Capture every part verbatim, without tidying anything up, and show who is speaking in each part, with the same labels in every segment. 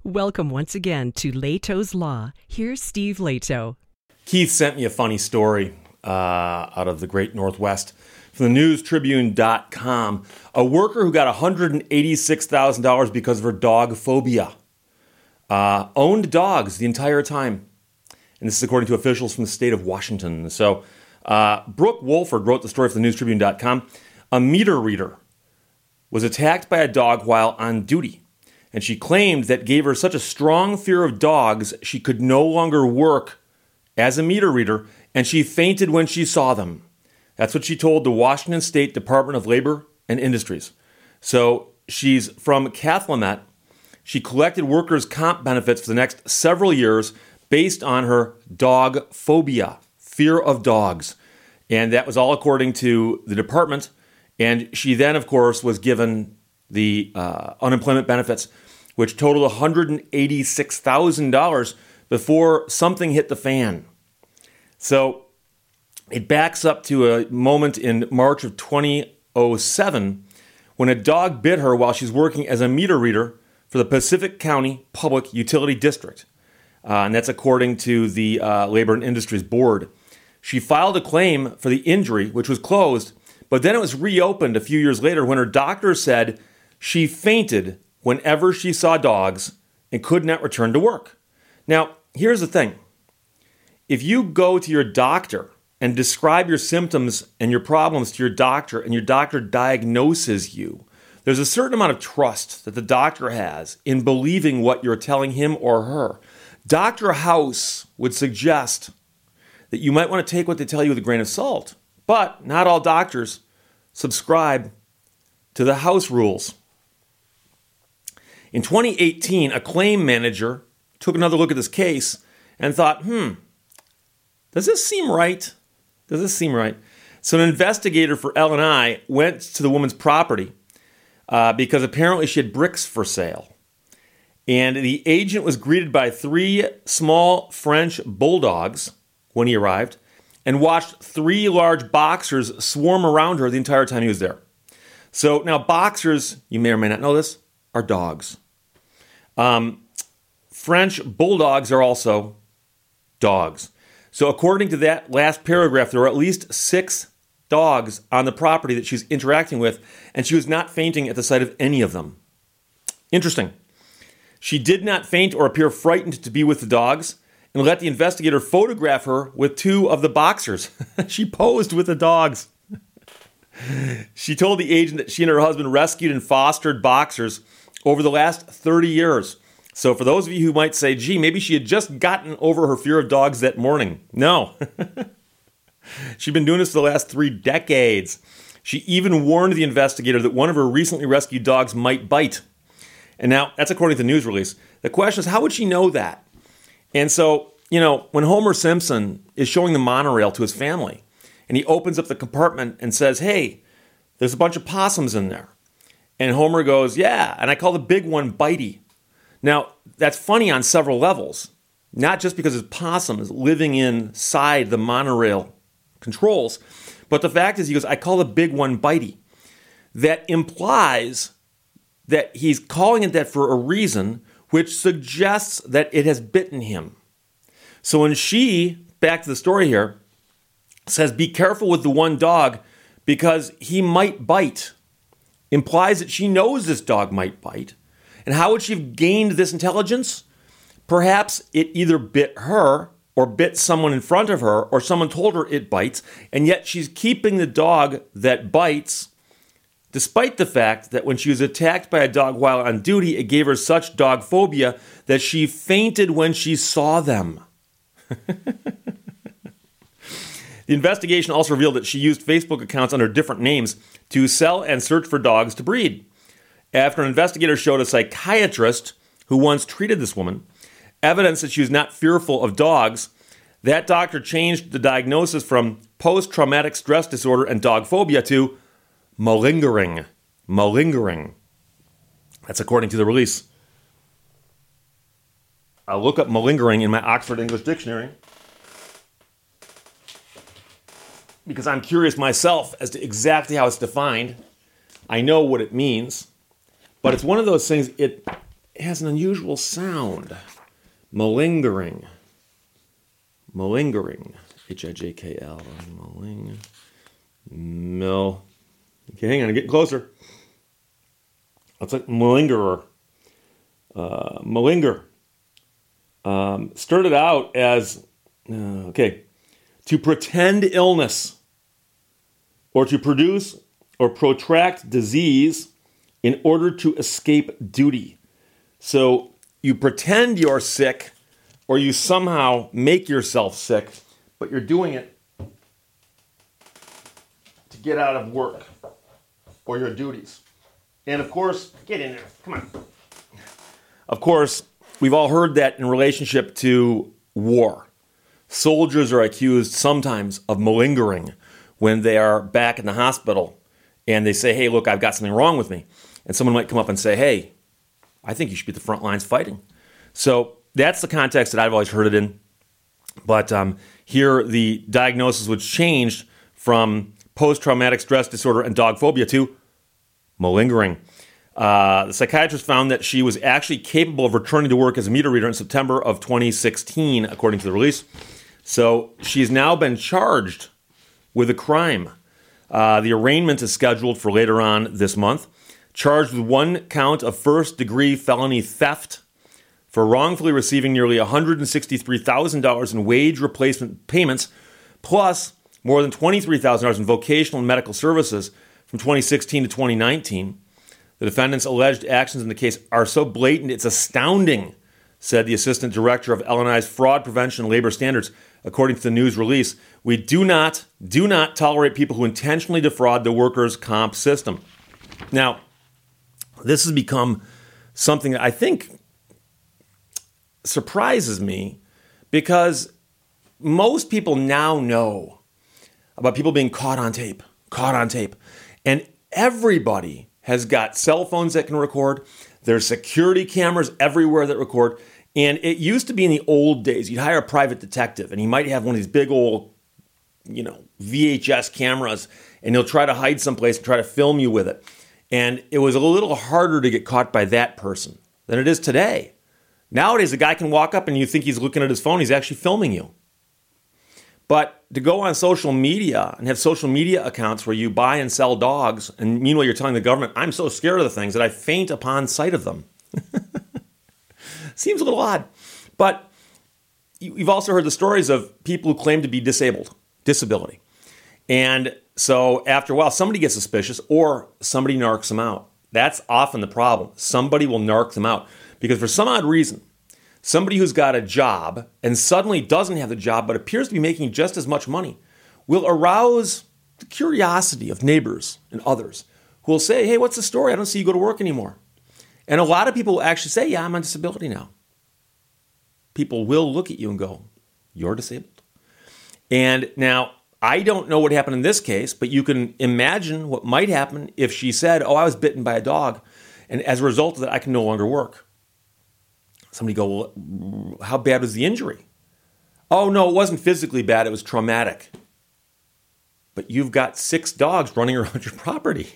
Speaker 1: Welcome once again to Leto's Law. Here's Steve Leto.
Speaker 2: Keith sent me a funny story uh, out of the great Northwest from the news tribune dot com. A worker who got one hundred eighty-six thousand dollars because of her dog phobia. Uh, owned dogs the entire time. And this is according to officials from the state of Washington. So uh, Brooke Wolford wrote the story for the news tribune dot com. A meter reader was attacked by a dog while on duty. And she claimed that gave her such a strong fear of dogs, she could no longer work as a meter reader, and she fainted when she saw them. That's what she told the Washington State Department of Labor and Industries. So she's from Cathlemet. She collected workers' comp benefits for the next several years based on her dog phobia, fear of dogs. And that was all according to the department. And she then, of course, was given the uh, unemployment benefits, which totaled one hundred eighty-six thousand dollars before something hit the fan. So it backs up to a moment in March of twenty oh seven when a dog bit her while she's working as a meter reader for the Pacific County Public Utility District. Uh, and that's according to the uh, Labor and Industries Board. She filed a claim for the injury, which was closed, but then it was reopened a few years later when her doctor said she fainted whenever she saw dogs and could not return to work. Now, here's the thing. If you go to your doctor and describe your symptoms and your problems to your doctor and your doctor diagnoses you, there's a certain amount of trust that the doctor has in believing what you're telling him or her. Doctor House would suggest that you might want to take what they tell you with a grain of salt, but not all doctors subscribe to the house rules. In twenty eighteen, a claim manager took another look at this case and thought, hmm, does this seem right? Does this seem right? So an investigator for L and I went to the woman's property uh, because apparently she had bricks for sale. And the agent was greeted by three small French bulldogs when he arrived and watched three large boxers swarm around her the entire time he was there. So now boxers, you may or may not know this, are dogs. Um, French bulldogs are also dogs. So according to that last paragraph, there were at least six dogs on the property that she's interacting with, and she was not fainting at the sight of any of them. Interesting. She did not faint or appear frightened to be with the dogs and let the investigator photograph her with two of the boxers. She posed with the dogs. She told the agent that she and her husband rescued and fostered boxers over the last thirty years. So for those of you who might say, gee, maybe she had just gotten over her fear of dogs that morning. No. She'd been doing this for the last three decades. She even warned the investigator that one of her recently rescued dogs might bite. And now, that's according to the news release. The question is, how would she know that? And so, you know, when Homer Simpson is showing the monorail to his family, and he opens up the compartment and says, hey, there's a bunch of possums in there. And Homer goes, yeah, and I call the big one Bitey. Now, that's funny on several levels. Not just because it's possums living inside the monorail controls, but the fact is, he goes, I call the big one Bitey. That implies that he's calling it that for a reason, which suggests that it has bitten him. So when she, back to the story here, says, be careful with the one dog because he might bite, implies that she knows this dog might bite. And how would she have gained this intelligence? Perhaps it either bit her or bit someone in front of her or someone told her it bites, and yet she's keeping the dog that bites, despite the fact that when she was attacked by a dog while on duty, it gave her such dog phobia that she fainted when she saw them. The investigation also revealed that she used Facebook accounts under different names to sell and search for dogs to breed. After an investigator showed a psychiatrist who once treated this woman evidence that she was not fearful of dogs, that doctor changed the diagnosis from post-traumatic stress disorder and dog phobia to malingering. Malingering. That's according to the release. I'll look up malingering in my Oxford English Dictionary because I'm curious myself as to exactly how it's defined. I know what it means, but it's one of those things, it it has an unusual sound. Malingering. Malingering. H I J K L. Maling. Mil. Okay, hang on, I'm getting closer. It's like malingerer. Uh, malinger. Um, started out as, uh, okay, to pretend illness or to produce or protract disease in order to escape duty. So you pretend you're sick or you somehow make yourself sick, but you're doing it to get out of work or your duties. And of course, get in there, come on. Of course, we've all heard that in relationship to war. Soldiers are accused sometimes of malingering when they are back in the hospital and they say, hey, look, I've got something wrong with me. And someone might come up and say, hey, I think you should be at the front lines fighting. So that's the context that I've always heard it in. But um, here the diagnosis was changed from post-traumatic stress disorder and dog phobia to malingering. Uh, the psychiatrist found that she was actually capable of returning to work as a meter reader in September of twenty sixteen, according to the release. So she's now been charged with a crime. Uh, the arraignment is scheduled for later on this month. Charged with one count of first-degree felony theft for wrongfully receiving nearly one hundred sixty-three thousand dollars in wage replacement payments, plus more than twenty-three thousand dollars in vocational and medical services from twenty sixteen to twenty nineteen. The defendant's alleged actions in the case are so blatant, it's astounding, said the assistant director of L N I's Fraud Prevention and Labor Standards, according to the news release. We do not, do not tolerate people who intentionally defraud the workers' comp system. Now, this has become something that I think surprises me because most people now know about people being caught on tape, caught on tape. And everybody has got cell phones that can record. There's security cameras everywhere that record. And it used to be in the old days, you'd hire a private detective and he might have one of these big old, you know, V H S cameras and he'll try to hide someplace and try to film you with it. And it was a little harder to get caught by that person than it is today. Nowadays, a guy can walk up and you think he's looking at his phone, he's actually filming you. But to go on social media and have social media accounts where you buy and sell dogs, and meanwhile you're telling the government, I'm so scared of the things that I faint upon sight of them. Seems a little odd. But you've also heard the stories of people who claim to be disabled, disability. And so after a while, somebody gets suspicious or somebody narcs them out. That's often the problem. Somebody will narc them out because for some odd reason, somebody who's got a job and suddenly doesn't have the job but appears to be making just as much money will arouse the curiosity of neighbors and others who will say, hey, what's the story? I don't see you go to work anymore. And a lot of people will actually say, yeah, I'm on disability now. People will look at you and go, you're disabled. And now, I don't know what happened in this case, but you can imagine what might happen if she said, oh, I was bitten by a dog, and as a result of that, I can no longer work. Somebody go, well, how bad was the injury? Oh, no, it wasn't physically bad. It was traumatic. But you've got six dogs running around your property.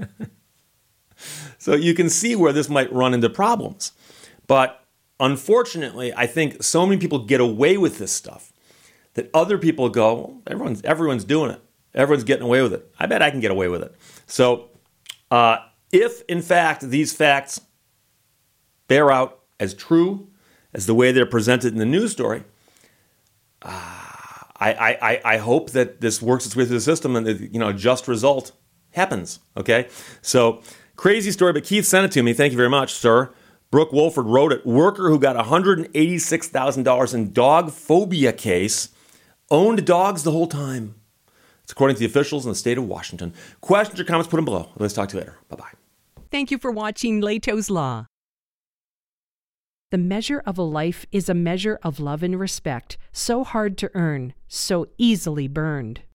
Speaker 2: So you can see where this might run into problems. But unfortunately, I think so many people get away with this stuff that other people go, well, everyone's, everyone's doing it. Everyone's getting away with it. I bet I can get away with it. So uh, if, in fact, these facts bear out as true as the way they're presented in the news story, uh, I, I, I hope that this works its way through the system and that, you know, a just result happens, okay? So, crazy story, but Keith sent it to me. Thank you very much, sir. Brooke Wolford wrote it. Worker who got one hundred eighty-six thousand dollars in dog phobia case owned dogs the whole time. It's according to the officials in the state of Washington. Questions or comments, put them below. Let's talk to you later. Bye-bye.
Speaker 1: Thank you for watching Leto's Law. The measure of a life is a measure of love and respect, so hard to earn, so easily burned.